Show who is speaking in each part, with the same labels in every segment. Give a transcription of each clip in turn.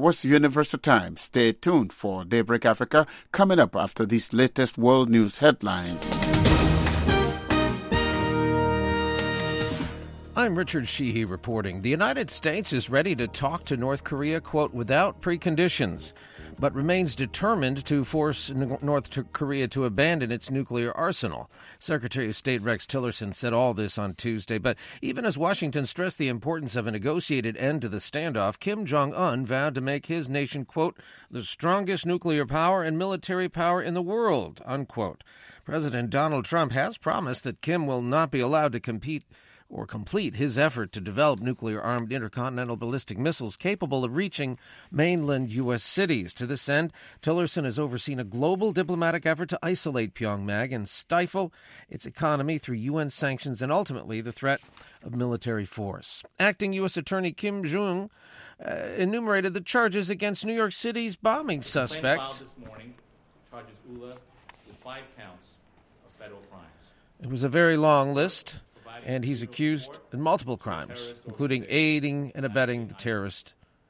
Speaker 1: was Universal Time. Stay tuned for Daybreak Africa coming up after these latest world news headlines.
Speaker 2: I'm Richard Sheehy reporting. The United States is ready to talk to North Korea, quote, without preconditions, but remains determined to force North Korea to abandon its nuclear arsenal. Secretary of State Rex Tillerson said all this on Tuesday. But even as Washington stressed the importance of a negotiated end to the standoff, Kim Jong-un vowed to make his nation, quote, the strongest nuclear power and military power in the world, unquote. President Donald Trump has promised that Kim will not be allowed to complete his effort to develop nuclear-armed intercontinental ballistic missiles capable of reaching mainland U.S. cities. To this end, Tillerson has overseen a global diplomatic effort to isolate Pyongyang and stifle its economy through UN sanctions and ultimately the threat of military force. Acting U.S. Attorney Kim Jung enumerated the charges against New York City's bombing suspect.
Speaker 3: Filed this morning charges Ullah with 5 counts of federal crimes.
Speaker 2: It was a very long list, and he's accused in multiple crimes, including aiding and abetting the terrorist.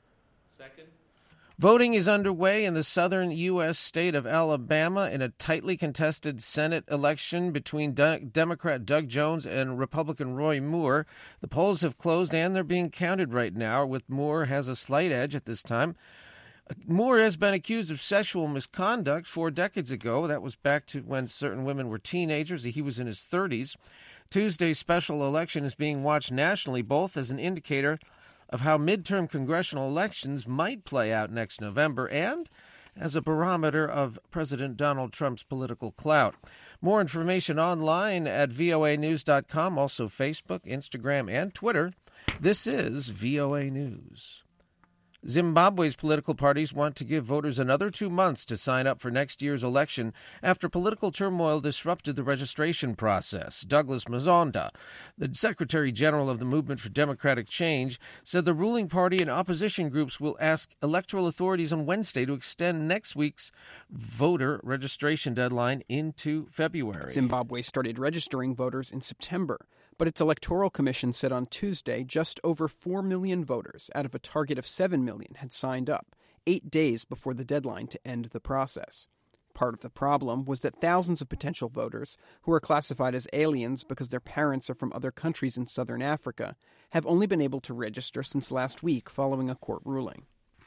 Speaker 2: Voting is underway in the southern U.S. state of Alabama in a tightly contested Senate election between Democrat Doug Jones and Republican Roy Moore. The polls have closed, and they're being counted right now, with Moore has a slight edge at this time. Moore has been accused of sexual misconduct 4 decades ago. That was back to when certain women were teenagers. He was in his 30s. Tuesday's special election is being watched nationally, both as an indicator of how midterm congressional elections might play out next November and as a barometer of President Donald Trump's political clout. More information online at voanews.com, also Facebook, Instagram, and Twitter. This is VOA News. Zimbabwe's political parties want to give voters another 2 months to sign up for next year's election after political turmoil disrupted the registration process. Douglas Mazonda, the Secretary General of the Movement for Democratic Change, said the ruling party and opposition groups will ask electoral authorities on Wednesday to extend next week's voter registration deadline into February.
Speaker 4: Zimbabwe started registering voters in September, but its electoral commission said on Tuesday just over 4 million voters out of a target of 7 million had signed up, 8 days before the deadline to end the process. Part of the problem was that thousands of potential voters, who are classified as aliens because their parents are from other countries in southern Africa, have only been able to register since last week following a court ruling.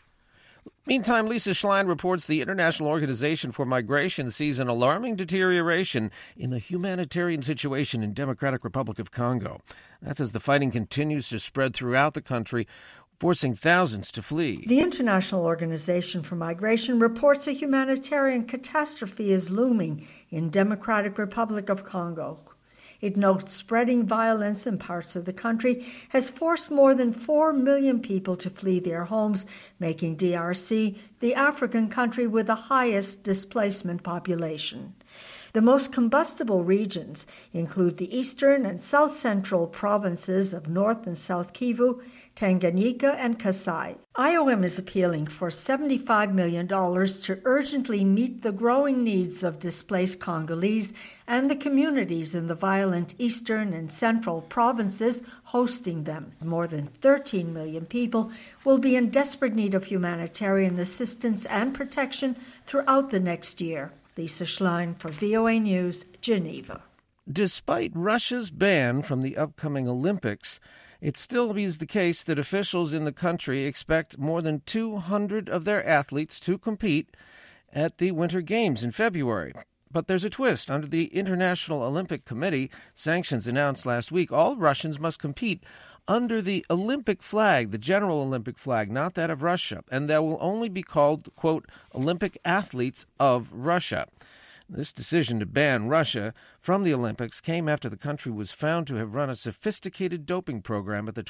Speaker 2: Meantime, Lisa Schlein reports the International Organization for Migration sees an alarming deterioration in the humanitarian situation in Democratic Republic of Congo. That's as the fighting continues to spread throughout the country, forcing thousands to flee.
Speaker 5: The International Organization for Migration reports a humanitarian catastrophe is looming in Democratic Republic of Congo. It notes spreading violence in parts of the country has forced more than 4 million people to flee their homes, making DRC the African country with the highest displacement population. The most combustible regions include the eastern and south-central provinces of North and South Kivu, Tanganyika, and Kasai. IOM is appealing for $75 million to urgently meet the growing needs of displaced Congolese and the communities in the violent eastern and central provinces hosting them. More than 13 million people will be in desperate need of humanitarian assistance and protection throughout the next year. Lisa Schlein for VOA News, Geneva.
Speaker 2: Despite Russia's ban from the upcoming Olympics, it still is the case that officials in the country expect more than 200 of their athletes to compete at the Winter Games in February. But there's a twist. Under the International Olympic Committee sanctions announced last week, all Russians must compete under the Olympic flag, the general Olympic flag, not that of Russia, and they will only be called, quote, Olympic athletes of Russia. This decision to ban Russia from the Olympics came after the country was found to have run a sophisticated doping program at the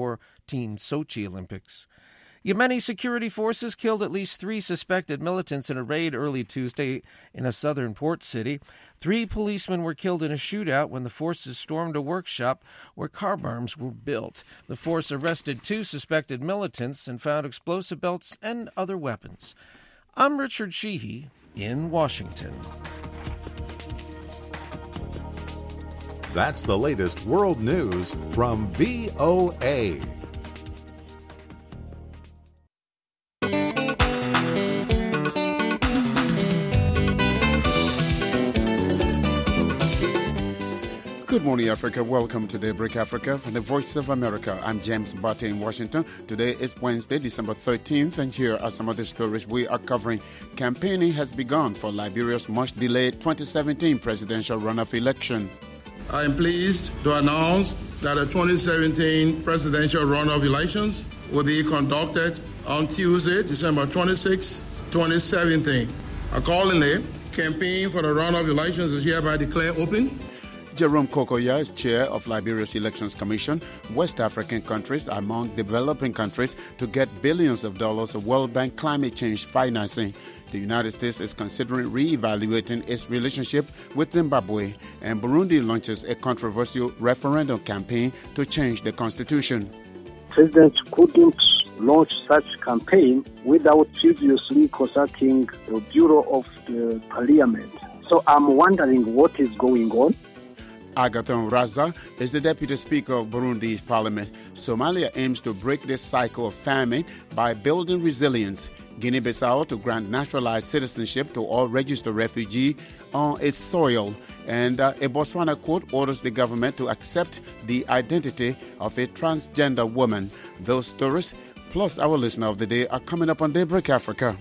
Speaker 2: 2014 Sochi Olympics. Yemeni security forces killed at least 3 suspected militants in a raid early Tuesday in a southern port city. 3 policemen were killed in a shootout when the forces stormed a workshop where car bombs were built. The force arrested 2 suspected militants and found explosive belts and other weapons. I'm Richard Sheehy in Washington.
Speaker 6: That's the latest world news from VOA.
Speaker 1: Good morning, Africa. Welcome to Daybreak Africa from the Voice of America. I'm James Butte in Washington. Today is Wednesday, December 13th, and here are some of the stories we are covering. Campaigning has begun for Liberia's much-delayed 2017 presidential runoff election.
Speaker 7: I am pleased to announce that the 2017 presidential runoff elections will be conducted on Tuesday, December 26, 2017. Accordingly, campaign for the runoff elections is hereby declared open.
Speaker 1: Jerome Kokoya is chair of Liberia's Elections Commission. West African countries are among developing countries to get billions of dollars of World Bank climate change financing. The United States is considering re-evaluating its relationship with Zimbabwe, and Burundi launches a controversial referendum campaign to change the constitution.
Speaker 8: President couldn't launch such campaign without previously consulting the Bureau of the Parliament. So I'm wondering what is going on.
Speaker 1: Agathon Raza is the Deputy Speaker of Burundi's parliament. Somalia aims to break this cycle of famine by building resilience. Guinea-Bissau to grant naturalized citizenship to all registered refugees on its soil. And a Botswana court orders the government to accept the identity of a transgender woman. Those stories, plus our listener of the day, are coming up on Daybreak Africa.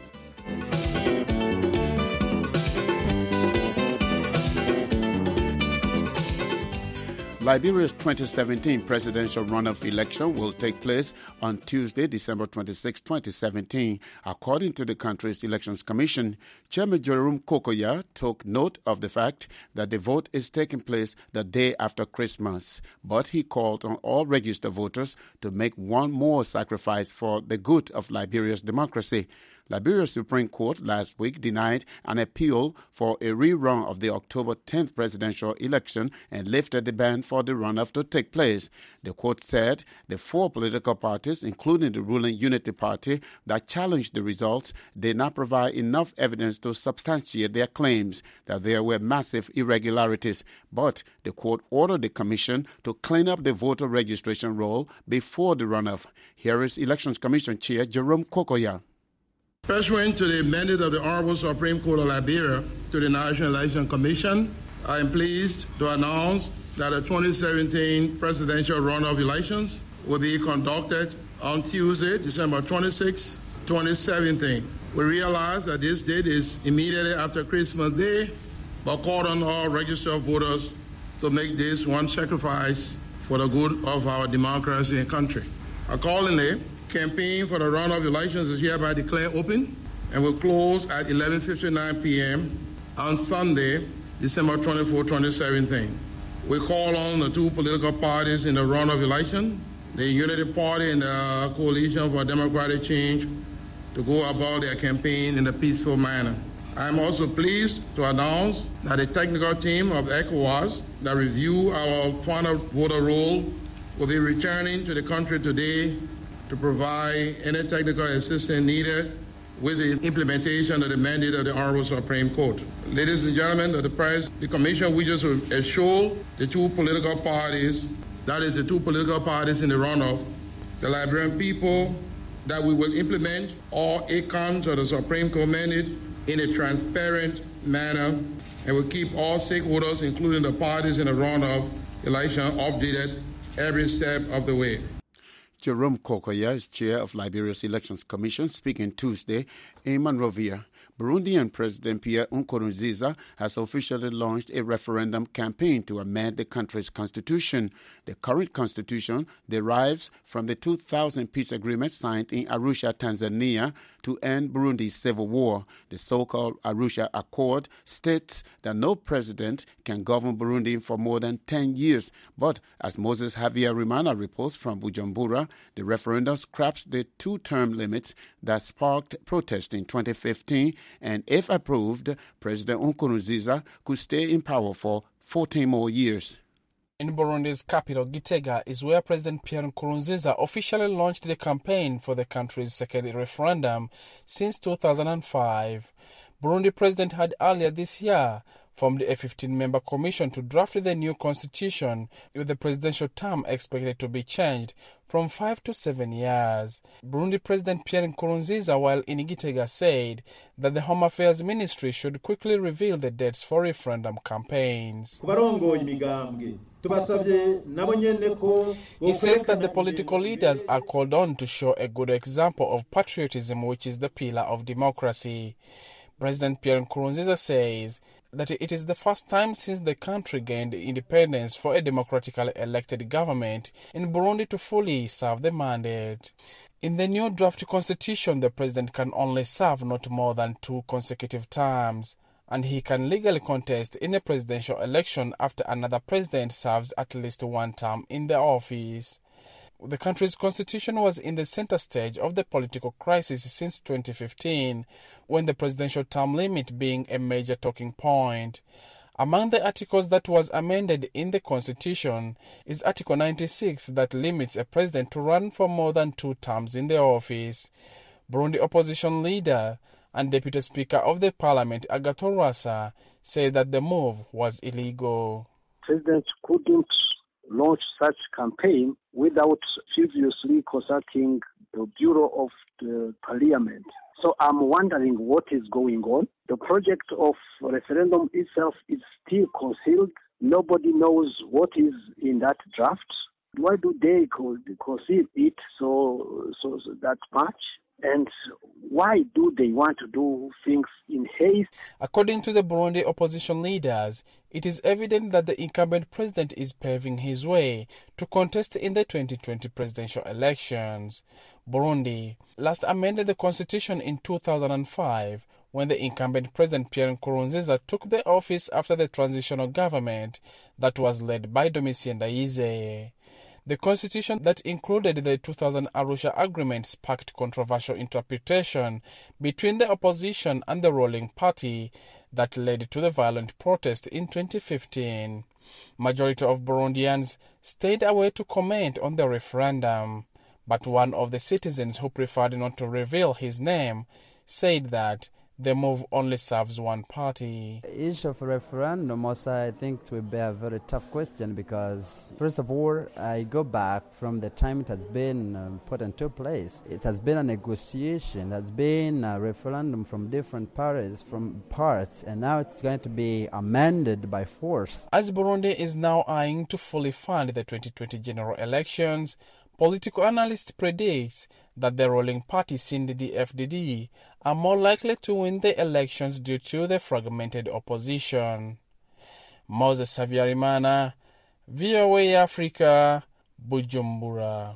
Speaker 1: Liberia's 2017 presidential runoff election will take place on Tuesday, December 26, 2017. According to the country's Elections Commission, Chairman Jerome Kokoya took note of the fact that the vote is taking place the day after Christmas. But he called on all registered voters to make one more sacrifice for the good of Liberia's democracy. Liberia's Supreme Court last week denied an appeal for a rerun of the October 10th presidential election and lifted the ban for the runoff to take place. The court said the four political parties, including the ruling Unity Party, that challenged the results did not provide enough evidence to substantiate their claims that there were massive irregularities. But the court ordered the commission to clean up the voter registration roll before the runoff. Here is Elections Commission Chair Jerome Kokoya.
Speaker 7: Pursuant to the mandate of the Honorable Supreme Court of Liberia to the National Election Commission, I am pleased to announce that the 2017 presidential runoff elections will be conducted on Tuesday, December 26, 2017. We realize that this date is immediately after Christmas Day, but call on all registered voters to make this one sacrifice for the good of our democracy and country. Accordingly, campaign for the runoff elections is hereby declared open and will close at 11:59 p.m. on Sunday, December 24, 2017. We call on the two political parties in the runoff election, the Unity Party and the Coalition for Democratic Change, to go about their campaign in a peaceful manner. I am also pleased to announce that the technical team of ECOWAS that review our final voter roll will be returning to the country today to provide any technical assistance needed with the implementation of the mandate of the Honorable Supreme Court. Ladies and gentlemen of the press, the Commission wishes to assure the two political parties, that is the two political parties in the runoff, the Liberian people, that we will implement all 8 counts of the Supreme Court mandate in a transparent manner and will keep all stakeholders, including the parties in the runoff election, updated every step of the way.
Speaker 1: Jerome Kokoya is chair of Liberia's Elections Commission, speaking Tuesday in Monrovia. Burundian President Pierre Nkurunziza has officially launched a referendum campaign to amend the country's constitution. The current constitution derives from the 2000 peace agreement signed in Arusha, Tanzania, to end Burundi's civil war. The so-called Arusha Accord states that no president can govern Burundi for more than 10 years. But as Moses Javier Rimana reports from Bujumbura, the referendum scraps the 2-term limits that sparked protest in 2015. And if approved, President Nkurunziza could stay in power for 14 more years.
Speaker 9: In Burundi's capital, Gitega, is where President Pierre Nkurunziza officially launched the campaign for the country's second referendum since 2005. Burundi president had earlier this year formed a 15-member commission to draft the new constitution, with the presidential term expected to be changed from 5 to 7 years. Burundi President Pierre Nkurunziza, while in Gitega, said that the Home Affairs Ministry should quickly reveal the dates for referendum campaigns. He says that the political leaders are called on to show a good example of patriotism, which is the pillar of democracy. President Pierre Nkurunziza says that it is the first time since the country gained independence for a democratically elected government in Burundi to fully serve the mandate. In the new draft constitution, the president can only serve not more than 2 consecutive terms, and he can legally contest in a presidential election after another president serves at least 1 term in the office. The country's constitution was in the center stage of the political crisis since 2015, when the presidential term limit being a major talking point. Among the articles that was amended in the constitution is Article 96 that limits a president to run for more than 2 terms in the office. Burundi opposition leader and Deputy Speaker of the Parliament, Agathon Rwasa, said that the move was illegal.
Speaker 8: President couldn't launch such campaign without previously consulting the Bureau of the Parliament. So I'm wondering what is going on. The project of referendum itself is still concealed. Nobody knows what is in that draft. Why do they conceal it so that much? And why do they want to do things in haste?
Speaker 9: According to the Burundi opposition leaders, it is evident that the incumbent president is paving his way to contest in the 2020 presidential elections. Burundi last amended the constitution in 2005 when the incumbent president Pierre Nkurunziza took the office after the transitional government that was led by Domitien Ndayizeye. The constitution that included the 2000 Arusha Agreement sparked controversial interpretation between the opposition and the ruling party that led to the violent protest in 2015. Majority of Burundians stayed away to comment on the referendum, but one of the citizens who preferred not to reveal his name said that the move only serves one party.
Speaker 10: The issue of referendum also, I think, will be a very tough question because, first of all, I go back from the time it has been put into place. It has been a negotiation, it has been a referendum from different parties, and now it's going to be amended by force.
Speaker 9: As Burundi is now eyeing to fully fund the 2020 general elections, political analysts predict that the ruling party CNDD-FDD are more likely to win the elections due to the fragmented opposition. Moses Savyarimana, VOA Africa, Bujumbura.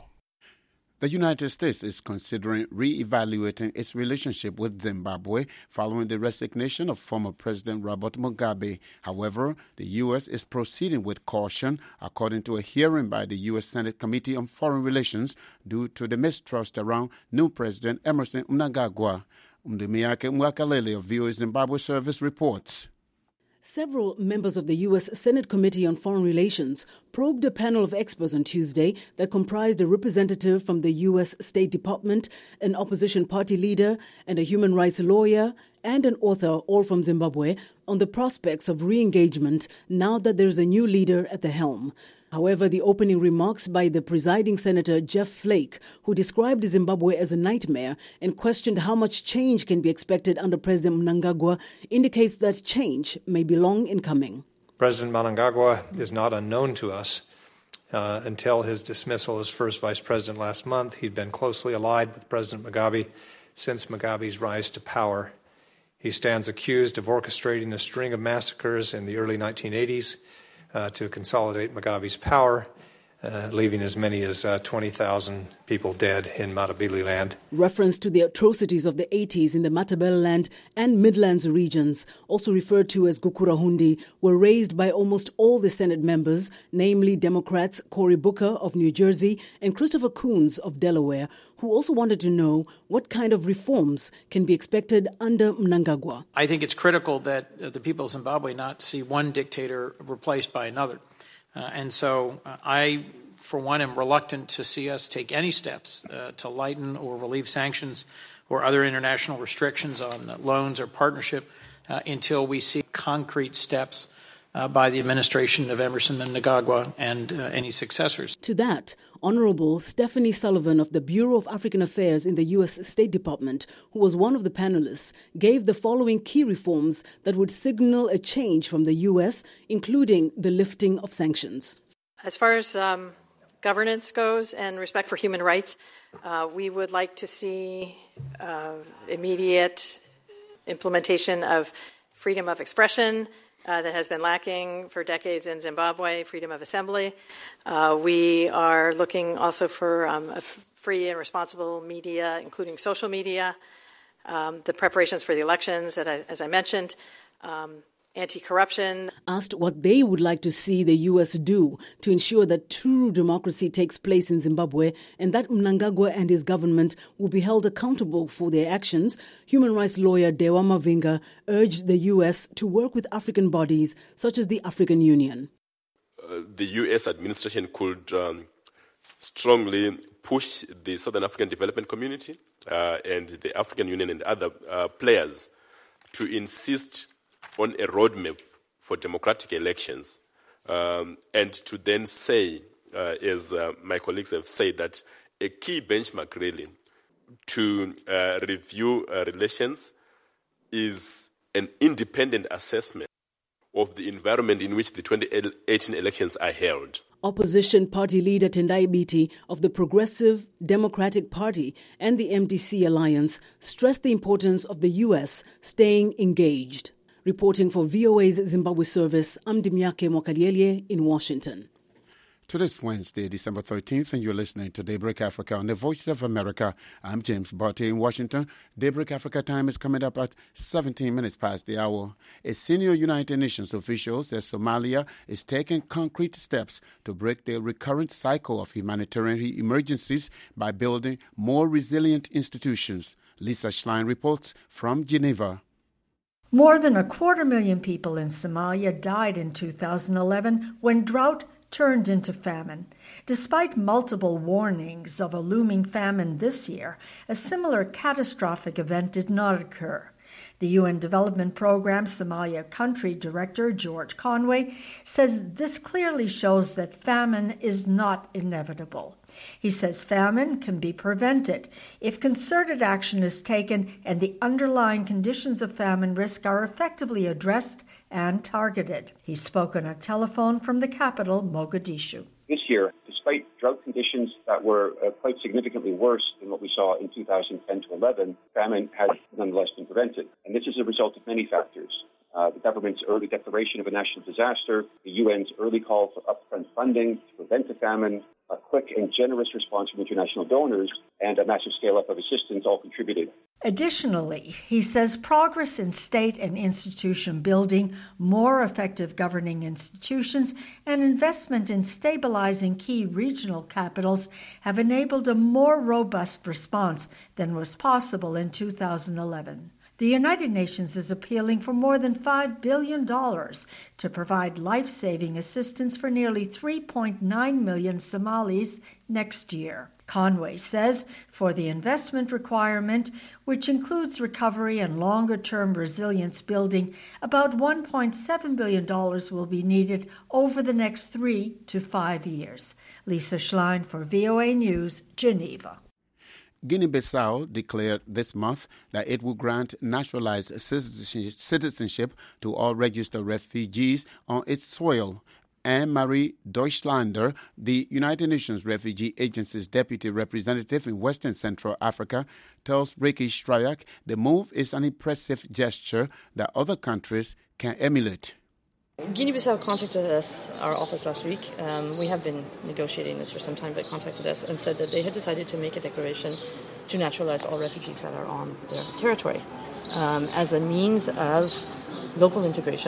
Speaker 1: The United States is considering re-evaluating its relationship with Zimbabwe following the resignation of former President Robert Mugabe. However, the U.S. is proceeding with caution, according to a hearing by the U.S. Senate Committee on Foreign Relations, due to the mistrust around new President Emmerson Mnangagwa. Mdumiyake Mwakalele of VOA Zimbabwe Service reports.
Speaker 11: Several members of the U.S. Senate Committee on Foreign Relations probed a panel of experts on Tuesday that comprised a representative from the U.S. State Department, an opposition party leader, and a human rights lawyer, and an author, all from Zimbabwe, on the prospects of re-engagement now that there is a new leader at the helm. However, the opening remarks by the presiding Senator Jeff Flake, who described Zimbabwe as a nightmare and questioned how much change can be expected under President Mnangagwa, indicates that change may be long in coming.
Speaker 12: President Mnangagwa is not unknown to us. Until his dismissal as first vice president last month, he'd been closely allied with President Mugabe since Mugabe's rise to power. He stands accused of orchestrating a string of massacres in the early 1980s to consolidate Mugabe's power, leaving as many as 20,000 people dead in Matabeleland.
Speaker 11: Reference to the atrocities of the 80s in the Matabeleland and Midlands regions, also referred to as Gukurahundi, were raised by almost all the Senate members, namely Democrats Cory Booker of New Jersey and Christopher Coons of Delaware, who also wanted to know what kind of reforms can be expected under Mnangagwa.
Speaker 13: I think it's critical that the people of Zimbabwe not see one dictator replaced by another. And so I, for one, am reluctant to see us take any steps to lighten or relieve sanctions or other international restrictions on loans or partnership until we see concrete steps by the administration of Emerson Mnangagwa and any successors.
Speaker 11: To that, Honorable Stephanie Sullivan of the Bureau of African Affairs in the U.S. State Department, who was one of the panelists, gave the following key reforms that would signal a change from the U.S., including the lifting of sanctions.
Speaker 14: As far as governance goes and respect for human rights, we would like to see immediate implementation of freedom of expression, that has been lacking for decades in Zimbabwe, freedom of assembly. We are looking also for a free and responsible media, including social media, the preparations for the elections, as I mentioned, anti-corruption.
Speaker 11: Asked what they would like to see the U.S. do to ensure that true democracy takes place in Zimbabwe and that Mnangagwa and his government will be held accountable for their actions, human rights lawyer Dewa Mavinga urged the U.S. to work with African bodies such as the African Union.
Speaker 15: The U.S. administration could strongly push the Southern African Development Community and the African Union and other players to insist on a roadmap for democratic elections, and to then say, as my colleagues have said, that a key benchmark really to review relations is an independent assessment of the environment in which the 2018 elections are held.
Speaker 11: Opposition party leader Tendai Biti of the Progressive Democratic Party and the MDC Alliance stressed the importance of the U.S. staying engaged. Reporting for VOA's Zimbabwe service, I'm Dimyake Mwakalielye in Washington.
Speaker 1: Today's Wednesday, December 13th, and you're listening to Daybreak Africa on the Voice of America. I'm James Barty in Washington. Daybreak Africa time is coming up at 17 minutes past the hour. A senior United Nations official says Somalia is taking concrete steps to break the recurrent cycle of humanitarian emergencies by building more resilient institutions. Lisa Schlein reports from Geneva.
Speaker 5: More than 250,000 people in Somalia died in 2011 when drought turned into famine. Despite multiple warnings of a looming famine this year, a similar catastrophic event did not occur. The UN Development Programme Somalia Country Director George Conway says this clearly shows that famine is not inevitable. He says famine can be prevented if concerted action is taken and the underlying conditions of famine risk are effectively addressed and targeted. He spoke on a telephone from the capital, Mogadishu.
Speaker 16: This year, despite drought conditions that were quite significantly worse than what we saw in 2010 to 11, famine has nonetheless been prevented. And this is a result of many factors. The government's early declaration of a national disaster, the UN's early call for upfront funding to prevent the famine, a quick and generous response from international donors, and a massive scale-up of assistance all contributed.
Speaker 5: Additionally, he says progress in state and institution building, more effective governing institutions, and investment in stabilizing key regional capitals have enabled a more robust response than was possible in 2011. The United Nations is appealing for more than $5 billion to provide life-saving assistance for nearly 3.9 million Somalis next year. Conway says for the investment requirement, which includes recovery and longer-term resilience building, about $1.7 billion will be needed over the next 3 to 5 years. Lisa Schlein for VOA News, Geneva.
Speaker 1: Guinea-Bissau declared this month that it will grant naturalized citizenship to all registered refugees on its soil. Anne-Marie Deutschlander, the United Nations Refugee Agency's deputy representative in Western Central Africa, tells Ricky Strayak the move is an impressive gesture that other countries can emulate.
Speaker 17: Guinea-Bissau contacted us, our office last week. We have been negotiating this for some time, but contacted us and said that they had decided to make a declaration to naturalize all refugees that are on their territory as a means of local integration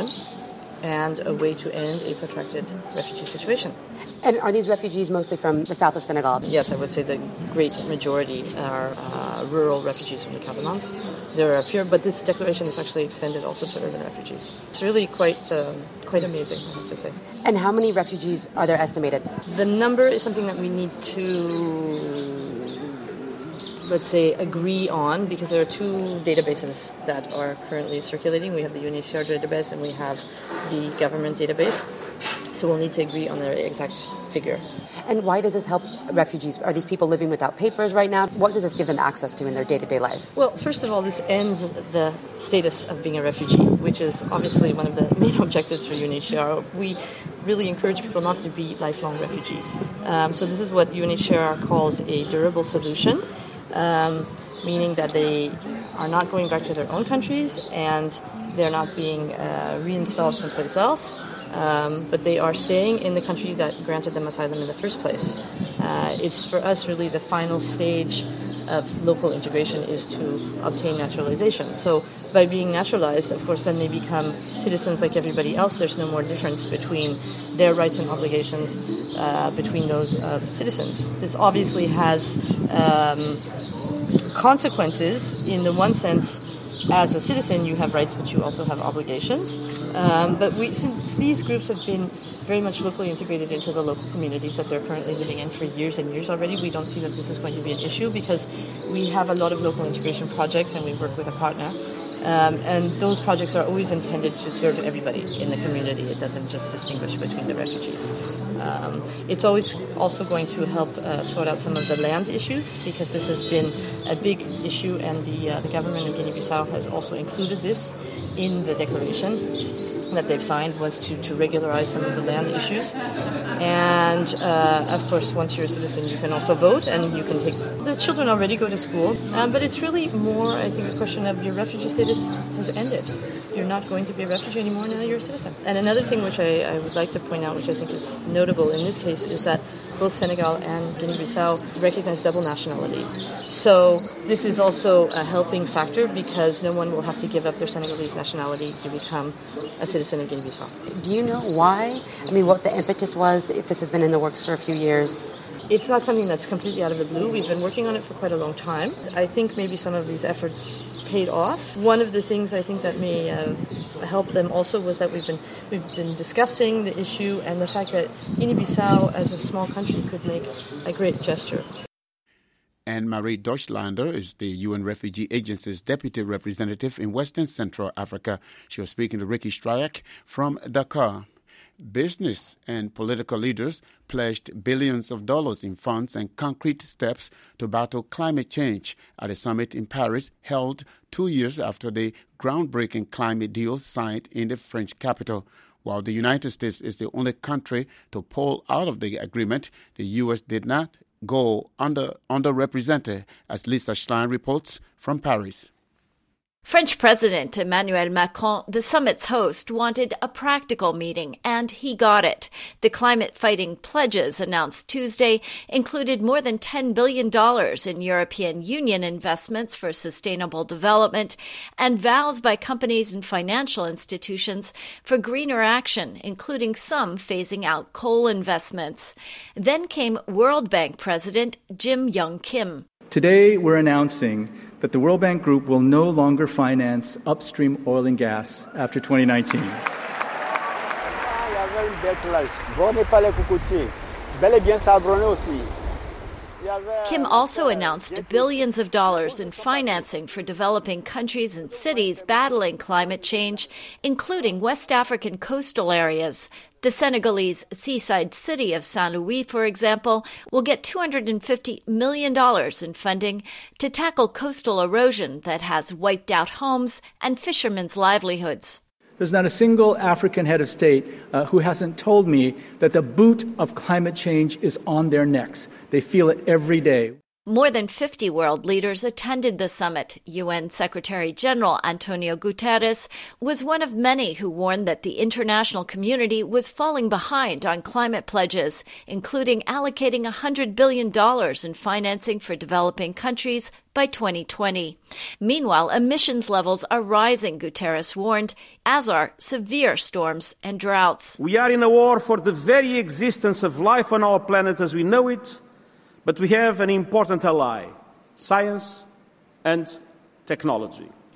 Speaker 17: and a way to end a protracted refugee situation.
Speaker 18: And are these refugees mostly from the south of Senegal?
Speaker 17: Yes, I would say the great majority are rural refugees from the Casamance. They're pure, but this declaration is actually extended also to urban refugees. It's really quite amazing, I have to say.
Speaker 18: And how many refugees are there estimated?
Speaker 17: The number is something that we need to let's say, agree on, because there are two databases that are currently circulating. We have the UNHCR database and we have the government database. So we'll need to agree on the exact figure.
Speaker 18: And why does this help refugees? Are these people living without papers right now? What does this give them access to in their day-to-day life?
Speaker 17: Well, first of all, this ends the status of being a refugee, which is obviously one of the main objectives for UNHCR. We really encourage people not to be lifelong refugees. So this is what UNHCR calls a durable solution, meaning that they are not going back to their own countries and they're not being reinstalled someplace else. But they are staying in the country that granted them asylum in the first place. It's for us really the final stage of local integration is to obtain naturalization. So by being naturalized, of course, then they become citizens like everybody else. There's no more difference between their rights and obligations between those citizens. This obviously has consequences. In the one sense, as a citizen, you have rights, but you also have obligations. But since these groups have been very much locally integrated into the local communities that they're currently living in for years and years already, we don't see that this is going to be an issue because we have a lot of local integration projects and we work with a partner. And those projects are always intended to serve everybody in the community. It doesn't just distinguish between the refugees. It's always also going to help sort out some of the land issues because this has been a big issue, and the government of Guinea-Bissau has also included this in the declaration that they've signed, was to regularize some of the land issues. And of course, once you're a citizen, you can also vote, and you can take the children already go to school. But it's really more, I think, a question of your refugee status has ended. You're not going to be a refugee anymore, now you're a citizen. And another thing which I would like to point out, which I think is notable in this case, is that both Senegal and Guinea-Bissau recognize double nationality. So this is also a helping factor because no one will have to give up their Senegalese nationality to become a citizen of Guinea-Bissau.
Speaker 18: Do you know why? I mean, what the impetus was, if this has been in the works for a few years?
Speaker 17: It's not something that's completely out of the blue. We've been working on it for quite a long time. I think maybe some of these efforts paid off. One of the things I think that may help them also was that we've been discussing the issue and the fact that Guinea-Bissau as a small country could make a great gesture.
Speaker 1: Anne-Marie Deutschlander is the UN Refugee Agency's deputy representative in Western Central Africa. She was speaking to Ricky Stryak from Dakar. Business and political leaders pledged billions of dollars in funds and concrete steps to battle climate change at a summit in Paris held 2 years after the groundbreaking climate deal signed in the French capital. While the United States is the only country to pull out of the agreement, the U.S. did not go underrepresented, as Lisa Schlein reports from Paris.
Speaker 19: French President Emmanuel Macron, the summit's host, wanted a practical meeting, and he got it. The climate-fighting pledges announced Tuesday included more than $10 billion in European Union investments for sustainable development and vows by companies and financial institutions for greener action, including some phasing out coal investments. Then came World Bank President Jim Young Kim.
Speaker 20: Today, we're announcing that the World Bank Group will no longer finance upstream oil and gas after 2019.
Speaker 19: Kim also announced billions of dollars in financing for developing countries and cities battling climate change, including West African coastal areas. The Senegalese seaside city of Saint-Louis, for example, will get $250 million in funding to tackle coastal erosion that has wiped out homes and fishermen's livelihoods.
Speaker 20: There's not a single African head of state who hasn't told me that the boot of climate change is on their necks. They feel it every day.
Speaker 19: More than 50 world leaders attended the summit. UN Secretary General Antonio Guterres was one of many who warned that the international community was falling behind on climate pledges, including allocating $100 billion in financing for developing countries by 2020. Meanwhile, emissions levels are rising, Guterres warned, as are severe storms and droughts.
Speaker 21: We are in a war for the very existence of life on our planet as we know it. But we have an important ally, science and technology.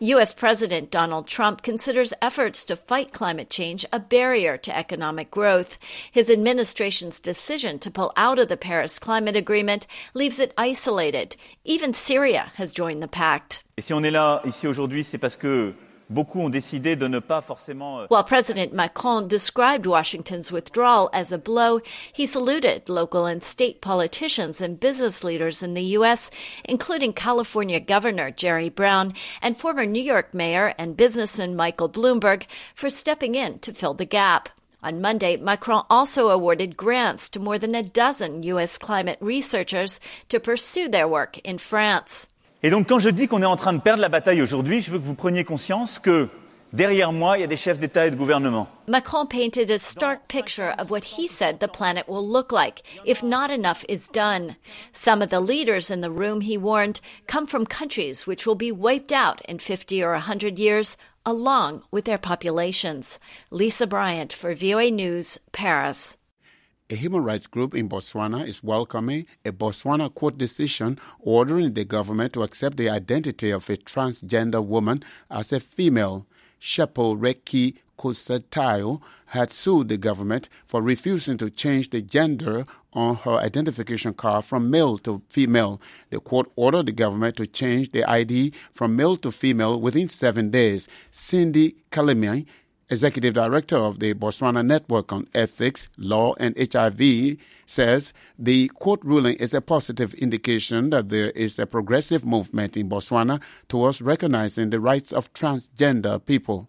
Speaker 19: U.S. President Donald Trump considers efforts to fight climate change a barrier to economic growth. His administration's decision to pull out of the Paris Climate Agreement leaves it isolated. Even Syria has joined the pact.
Speaker 3: Et si on est là ici aujourd'hui, c'est parce que beaucoup ont décidé de ne pas forcément.
Speaker 19: While President Macron described Washington's withdrawal as a blow, he saluted local and state politicians and business leaders in the U.S., including California Governor Jerry Brown and former New York Mayor and businessman Michael Bloomberg, for stepping in to fill the gap. On Monday, Macron also awarded grants to more than a dozen U.S. climate researchers to pursue their work in France.
Speaker 3: Et donc quand je dis qu'on est en train de perdre la bataille aujourd'hui, je veux que vous preniez conscience que derrière moi, il y a des chefs d'État et de gouvernement.
Speaker 19: Macron painted a stark picture of what he said the planet will look like if not enough is done. Some of the leaders in the room, he warned, come from countries which will be wiped out in 50 or 100 years, along with their populations. Lisa Bryant for VOA News, Paris.
Speaker 1: A human rights group in Botswana is welcoming a Botswana court decision ordering the government to accept the identity of a transgender woman as a female. Shepo Reki Kusatayo had sued the government for refusing to change the gender on her identification card from male to female. The court ordered the government to change the ID from male to female within 7 days. Cindy Kalemie, Executive Director of the Botswana Network on Ethics, Law and HIV, says the court ruling is a positive indication that there is a progressive movement in Botswana towards recognizing the rights of transgender people.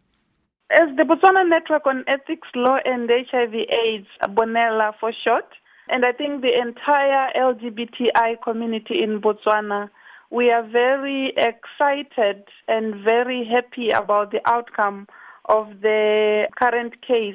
Speaker 22: As the Botswana Network on Ethics, Law and HIV/AIDS, Bonella for short, and I think the entire LGBTI community in Botswana, we are very excited and very happy about the outcome of the current case,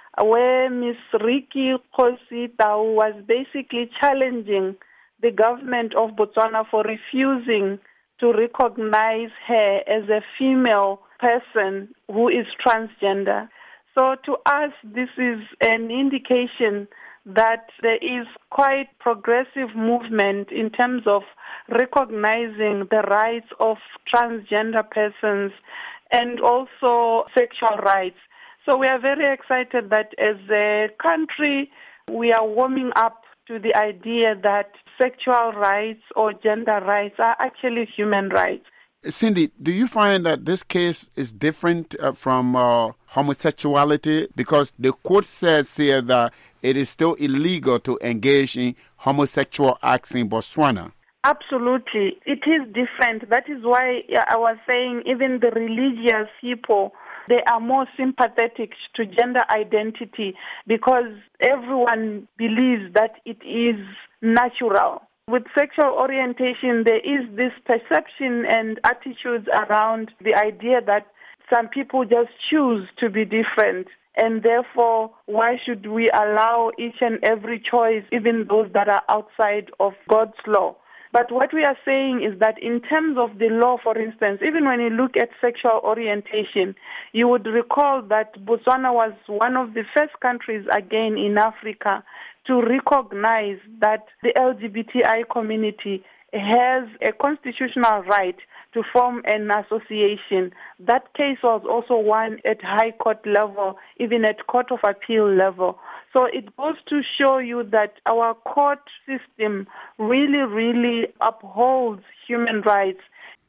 Speaker 22: where Ms. Riki Kusatayo was basically challenging the government of Botswana for refusing to recognize her as a female person who is transgender. So to us, this is an indication that there is quite progressive movement in terms of recognizing the rights of transgender persons and also sexual rights. So we are very excited that as a country, we are warming up to the idea that sexual rights or gender rights are actually human rights.
Speaker 1: Cindy, do you find that this case is different from homosexuality? Because the court says here that it is still illegal to engage in homosexual acts in Botswana.
Speaker 22: Absolutely. It is different. That is why I was saying even the religious people, they are more sympathetic to gender identity because everyone believes that it is natural. With sexual orientation, there is this perception and attitudes around the idea that some people just choose to be different. And therefore, why should we allow each and every choice, even those that are outside of God's law? But what we are saying is that in terms of the law, for instance, even when you look at sexual orientation, you would recall that Botswana was one of the first countries again in Africa to recognize that the LGBTI community has a constitutional right to form an association. That case was also won at high court level, even at court of appeal level. So it goes to show you that our court system really, really upholds human rights.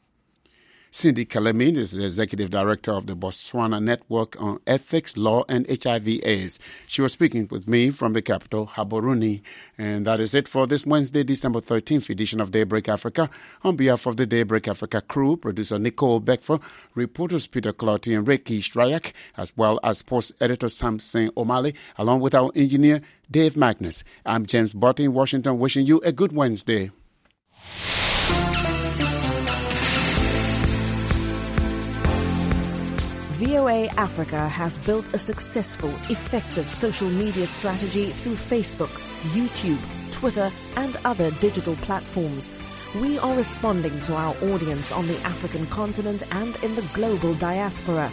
Speaker 1: Cindy Kalemie is the Executive Director of the Botswana Network on Ethics, Law and HIV/AIDS. She was speaking with me from the capital, Gaborone. And that is it for this Wednesday, December 13th edition of Daybreak Africa. On behalf of the Daybreak Africa crew, producer Nicole Beckford, reporters Peter Clotty and Ricky Stryak, as well as sports editor Samson O'Malley, along with our engineer Dave Magnus. I'm James Botti in Washington, wishing you a good Wednesday.
Speaker 23: VOA Africa has built a successful, effective social media strategy through Facebook, YouTube, Twitter, and other digital platforms. We are responding to our audience on the African continent and in the global diaspora.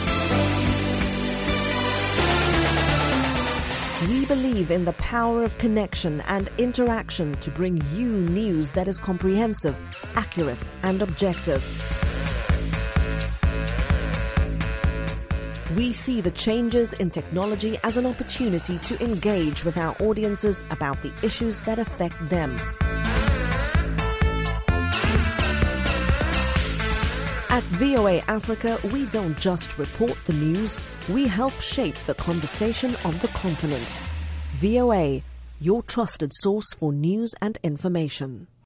Speaker 23: We believe in the power of connection and interaction to bring you news that is comprehensive, accurate, and objective. We see the changes in technology as an opportunity to engage with our audiences about the issues that affect them. At VOA Africa, we don't just report the news, we help shape the conversation on the continent. VOA, your trusted source for news and information.